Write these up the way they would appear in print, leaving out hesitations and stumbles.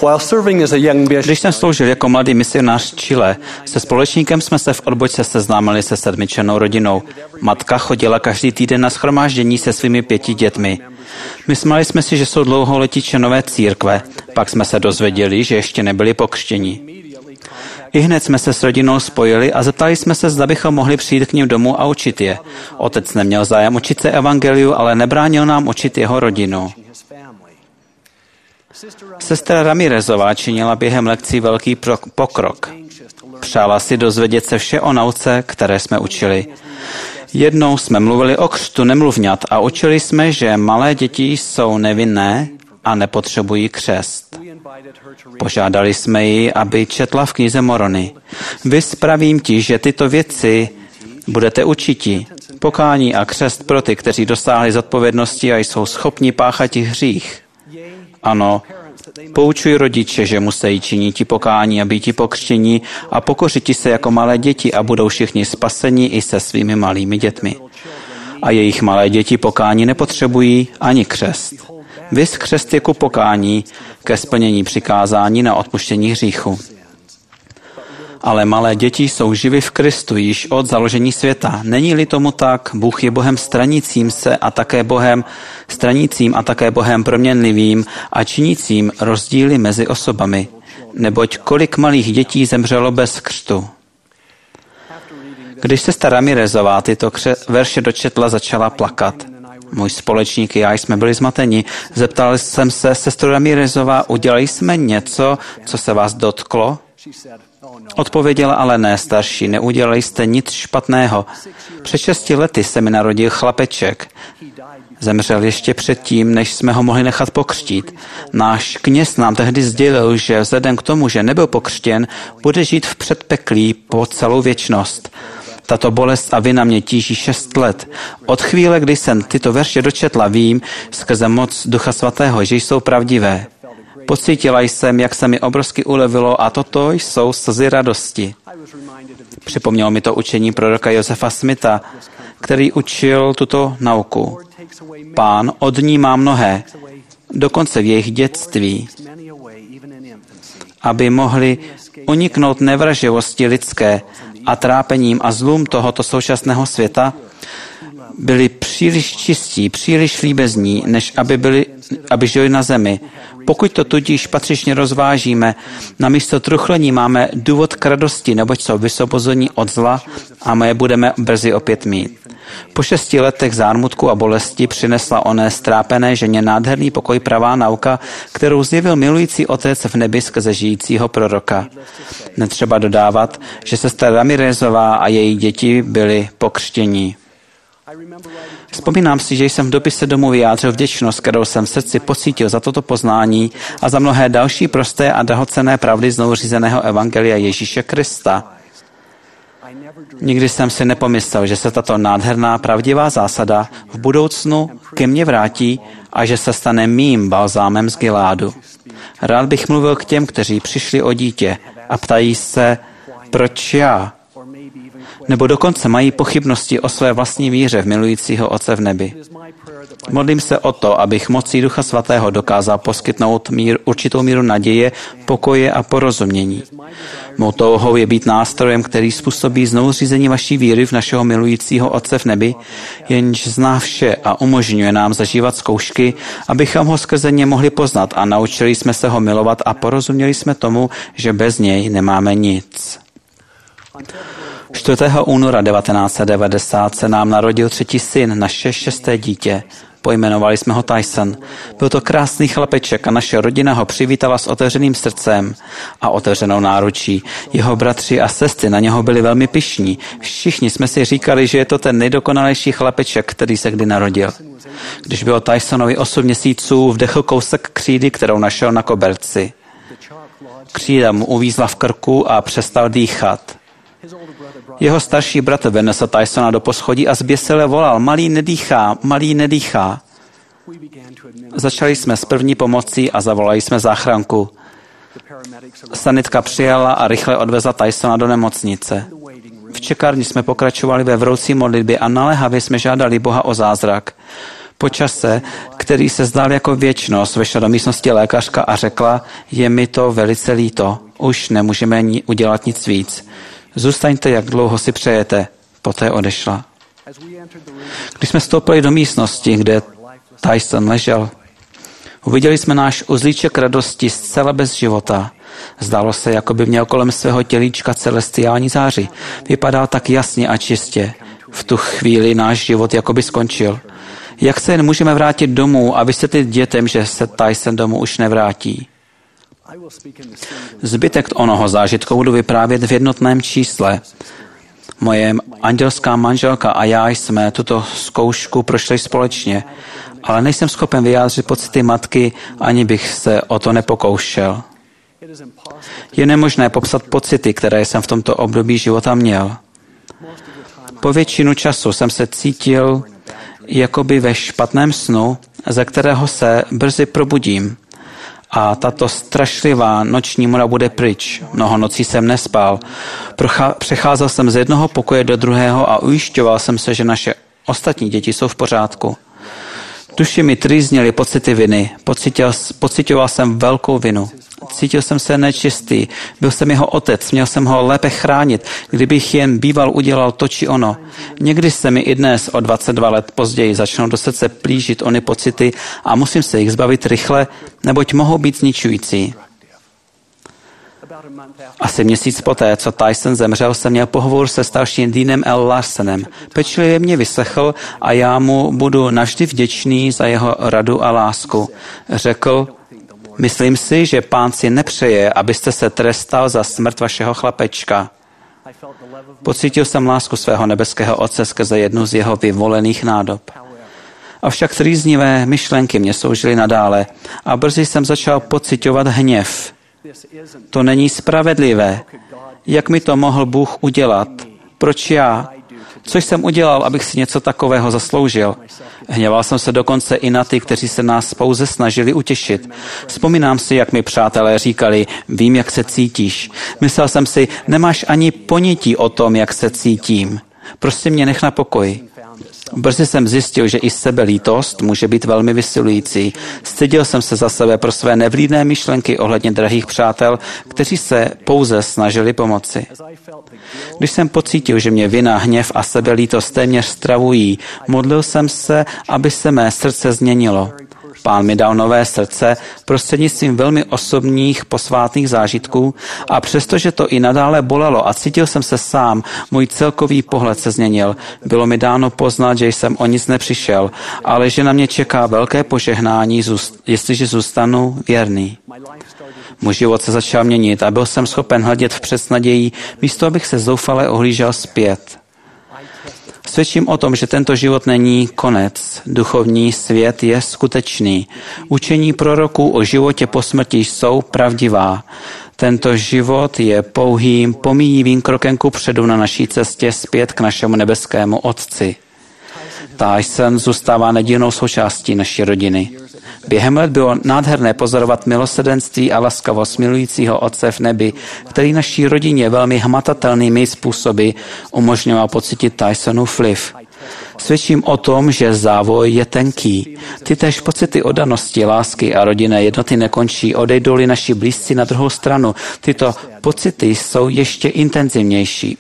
While serving as a young bishop, Když jsem sloužil jako mladý misionář v Chile, se společníkem jsme se v odbočce seznámili se 7člennou rodinou. Matka chodila každý týden na shromáždění se svými 5 dětmi. Mysleli jsme si, že jsou dlouholetí členové církve, pak jsme se dozvěděli, že ještě nebyli pokřtěni. Ihned jsme se s rodinou spojili a zeptali jsme se, zda bychom mohli přijít k nim domů a učit je. Otec neměl zájem učit se evangeliu, ale nebránil nám učit jeho rodinu. Sestra Ramirezová činila během lekcí velký pokrok. Přála si dozvědět se vše o nauce, které jsme učili. Jednou jsme mluvili o křtu nemluvňat a učili jsme, že malé děti jsou nevinné a nepotřebují křest. Požádali jsme ji, aby četla v knize Morony. Vyspravím ti, že tyto věci budete učiti. Pokání a křest pro ty, kteří dosáhli zodpovědnosti a jsou schopni páchat hřích. Ano, poučuj rodiče, že musí činit pokání a být pokřtění a pokořiti se jako malé děti a budou všichni spaseni i se svými malými dětmi. A jejich malé děti pokání nepotřebují ani křest. Vys křest je ku pokání, ke splnění přikázání na odpuštění hříchu. Ale malé děti jsou živy v Kristu již od založení světa. Není-li tomu tak, Bůh je Bohem stranícím a také Bohem proměnlivým a činícím rozdíly mezi osobami. Neboť kolik malých dětí zemřelo bez křtu. Když sestra Ramirezová tyto verše dočetla, začala plakat. Můj společník i já jsme byli zmateni. Zeptal jsem se, sestro Ramirezová, udělali jsme něco, co se vás dotklo? Odpověděla, ale ne, starší, neudělali jste nic špatného. Před 6 lety se mi narodil chlapeček. Zemřel ještě předtím, než jsme ho mohli nechat pokřtít. Náš kněz nám tehdy sdělil, že vzhledem k tomu, že nebyl pokřtěn, bude žít v předpeklí po celou věčnost. Tato bolest a vina mě tíží 6 let. Od chvíle, kdy jsem tyto verše dočetla, vím skrze moc Ducha Svatého, že jsou pravdivé. Pocítila jsem, jak se mi obrovsky ulevilo a toto jsou slzy radosti. Připomnělo mi to učení proroka Josefa Smitha, který učil tuto nauku. Pán odnímá mnohé, dokonce v jejich dětství, aby mohli uniknout nevraživosti lidské a trápením a zlům tohoto současného světa, byli příliš čistí, příliš líbezní, než aby žili na zemi. Pokud to tudíž patřičně rozvážíme, namísto truchlení máme důvod k radosti, neboť jsou vysvobození od zla a my je budeme brzy opět mít. Po 6 letech zármutku a bolesti přinesla oné strápené ženě nádherný pokoj pravá nauka, kterou zjevil milující Otec v nebi skrze žijícího proroka. Netřeba dodávat, že sestra Ramirezová a její děti byly pokřtění. Vzpomínám si, že jsem v dopise domů vyjádřil vděčnost, kterou jsem v srdci pocítil za toto poznání a za mnohé další prosté a drahocenné pravdy znovuřízeného evangelia Ježíše Krista. Nikdy jsem si nepomyslel, že se tato nádherná pravdivá zásada v budoucnu ke mně vrátí a že se stane mým balzámem z Gileádu. Rád bych mluvil k těm, kteří přišli o dítě a ptají se, proč já? Nebo dokonce mají pochybnosti o své vlastní víře v milujícího Otce v nebi. Modlím se o to, abych mocí Ducha Svatého dokázal poskytnout určitou míru naděje, pokoje a porozumění. Mou touhou je být nástrojem, který způsobí znovuřízení vaší víry v našeho milujícího Otce v nebi, jenž zná vše a umožňuje nám zažívat zkoušky, abychom ho skrze ně mohli poznat a naučili jsme se ho milovat a porozuměli jsme tomu, že bez něj nemáme nic. 4. února 1990 se nám narodil 3. syn, naše 6. dítě. Pojmenovali jsme ho Tyson. Byl to krásný chlapeček a naše rodina ho přivítala s otevřeným srdcem a otevřenou náručí. Jeho bratři a sestry na něho byli velmi pyšní. Všichni jsme si říkali, že je to ten nejdokonalejší chlapeček, který se kdy narodil. Když bylo Tysonovi 8 měsíců, vdechl kousek křídy, kterou našel na koberci. Křída mu uvízla v krku a přestal dýchat. Jeho starší bratr vynesl Tysona do poschodí a zběsile volal, malý nedýchá, malý nedýchá. Začali jsme s první pomocí a zavolali jsme záchranku. Sanitka přijela a rychle odvezla Tysona do nemocnice. V čekárně jsme pokračovali ve vroucí modlitbě a naléhavě jsme žádali Boha o zázrak. Po čase, který se zdál jako věčnost, vešla do místnosti lékařka a řekla, je mi to velice líto, už nemůžeme udělat nic víc. Zůstaňte, jak dlouho si přejete. Poté odešla. Když jsme vstoupili do místnosti, kde Tyson ležel, uviděli jsme náš uzlíček radosti zcela bez života. Zdálo se, jako by měl kolem svého tělíčka celestiální záři. Vypadal tak jasně a čistě. V tu chvíli náš život jakoby skončil. Jak se jen můžeme vrátit domů a vysvětlit dětem, že se Tyson domů už nevrátí? Zbytek onoho zážitku budu vyprávět v jednotném čísle. Moje andělská manželka a já jsme tuto zkoušku prošli společně, ale nejsem schopen vyjádřit pocity matky, ani bych se o to nepokoušel. Je nemožné popsat pocity, které jsem v tomto období života měl. Po většinu času jsem se cítil jakoby ve špatném snu, ze kterého se brzy probudím. A tato strašlivá noční mora bude pryč. Mnoho nocí jsem nespal. Přecházel jsem z jednoho pokoje do druhého a ujišťoval jsem se, že naše ostatní děti jsou v pořádku. Duši mi trýznily pocity viny. Pocitoval jsem velkou vinu. Cítil jsem se nečistý. Byl jsem jeho otec, měl jsem ho lépe chránit, kdybych jen býval udělal to či ono. Někdy se mi i dnes o 22 let později začnou do srdce plížit ony pocity a musím se jich zbavit rychle, neboť mohou být zničující. Asi měsíc poté, co Tyson zemřel, jsem měl pohovor se starším Deanem L. Larsenem. Pečlivě mě vyslechl a já mu budu navždy vděčný za jeho radu a lásku. Řekl, myslím si, že Pán si nepřeje, abyste se trestal za smrt vašeho chlapečka. Pocítil jsem lásku svého nebeského Otce skrze jednu z jeho vyvolených nádob. Avšak trýznivé myšlenky mě soužily nadále a brzy jsem začal pociťovat hněv. To není spravedlivé. Jak mi to mohl Bůh udělat? Proč já? Co jsem udělal, abych si něco takového zasloužil? Hněval jsem se dokonce i na ty, kteří se nás pouze snažili utěšit. Vzpomínám si, jak mi přátelé říkali, vím, jak se cítíš. Myslel jsem si, nemáš ani ponětí o tom, jak se cítím. Prostě mě nech na pokoji. Brzy jsem zjistil, že i sebelítost může být velmi vysilující. Styděl jsem se za sebe pro své nevlídné myšlenky ohledně drahých přátel, kteří se pouze snažili pomoci. Když jsem pocítil, že mě vina, hněv a sebelítost téměř stravují, modlil jsem se, aby se mé srdce změnilo. Pán mi dal nové srdce prostřednictvím velmi osobních posvátných zážitků a přestože to i nadále bolelo a cítil jsem se sám, můj celkový pohled se změnil. Bylo mi dáno poznat, že jsem o nic nepřišel, ale že na mě čeká velké požehnání, jestliže zůstanu věrný. Můj život se začal měnit a byl jsem schopen hledět vpřed s nadějí, místo abych se zoufale ohlížel zpět. Svědčím o tom, že tento život není konec. Duchovní svět je skutečný. Učení proroků o životě po smrti jsou pravdivá. Tento život je pouhým, pomíjivým krokem kupředu na naší cestě zpět k našemu nebeskému Otci. Tyson zůstává nedílnou součástí naší rodiny. Během let bylo nádherné pozorovat milosrdenství a laskavost milujícího Otce v nebi, který naší rodině velmi hmatatelnými způsoby umožňoval pocítit Tysonův vliv. Svědčím o tom, že závoj je tenký. Tytéž pocity oddanosti, lásky a rodinné jednoty nekončí, odejdou-li naši blízci na druhou stranu. Tyto pocity jsou ještě intenzivnější.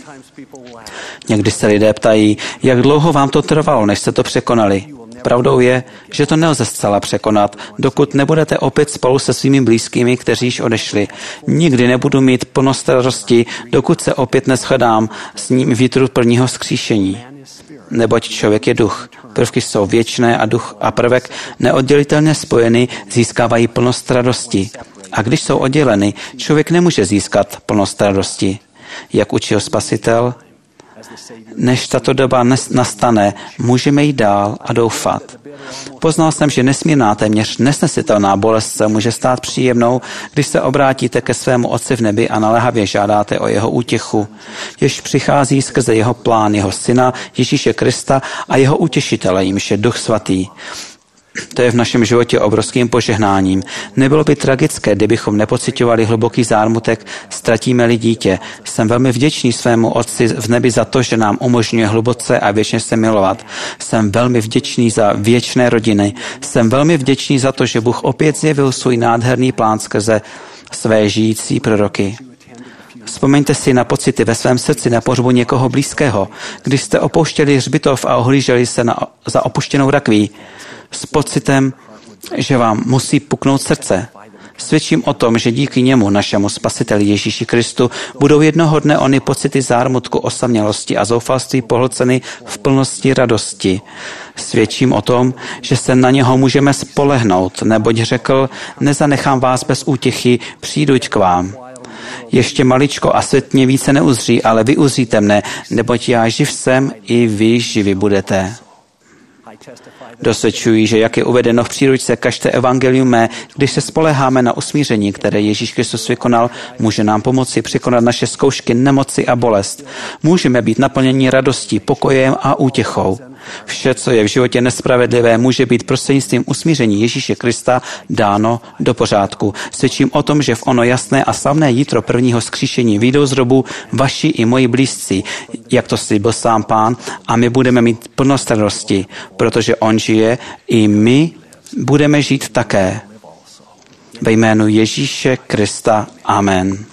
Někdy se lidé ptají, jak dlouho vám to trvalo, než jste to překonali. Pravdou je, že to nelze zcela překonat, dokud nebudete opět spolu se svými blízkými, kteří již odešli. Nikdy nebudu mít plnost radosti, dokud se opět neshledám s ním vítru prvního vzkříšení. Neboť člověk je duch. Prvky jsou věčné a duch a prvek neoddělitelně spojeny získávají plnost radosti. A když jsou odděleny, člověk nemůže získat plnost radosti. Jak učil Spasitel, než tato doba nastane, můžeme jít dál a doufat. Poznal jsem, že nesmírná, téměř nesnesitelná bolest se může stát příjemnou, když se obrátíte ke svému Otci v nebi a naléhavě žádáte o jeho útěchu, jež přichází skrze jeho plán, jeho syna Ježíše Krista a jeho utěšitele, jímž je Duch Svatý. To je v našem životě obrovským požehnáním. Nebylo by tragické, kdybychom nepociťovali hluboký zármutek, ztratíme-li dítě. Jsem velmi vděčný svému Otci v nebi za to, že nám umožňuje hluboce a věčně se milovat. Jsem velmi vděčný za věčné rodiny. Jsem velmi vděčný za to, že Bůh opět zjevil svůj nádherný plán skrze své žijící proroky. Vzpomeňte si na pocity ve svém srdci na pohřbu někoho blízkého, když jste opouštěli hřbitov a ohlíželi se za opuštěnou rakví s pocitem, že vám musí puknout srdce. Svědčím o tom, že díky němu, našemu Spasiteli Ježíši Kristu, budou jednoho dne ony pocity zármutku, osamělosti a zoufalství pohlceny v plnosti radosti. Svědčím o tom, že se na něho můžeme spolehnout, neboť řekl, nezanechám vás bez útěchy, přijduť k vám. Ještě maličko a svět mě více neuzří, ale vy uzříte mne, neboť já živ jsem, i vy živi budete. Dosvědčuji, že jak je uvedeno v příručce Kažte evangelium mé, když se spoléháme na usmíření, které Ježíš Kristus vykonal, může nám pomoci překonat naše zkoušky, nemoci a bolest. Můžeme být naplněni radostí, pokojem a útěchou. Vše, co je v životě nespravedlivé, může být prostřednictvím usmíření Ježíše Krista dáno do pořádku. Svědčím o tom, že v ono jasné a slavné jítro prvního vzkříšení vyjdou z hrobu vaši i moji blízcí, jak to slíbil sám Pán, a my budeme mít plnost radosti, protože on žije, i my budeme žít také. Ve jménu Ježíše Krista. Amen.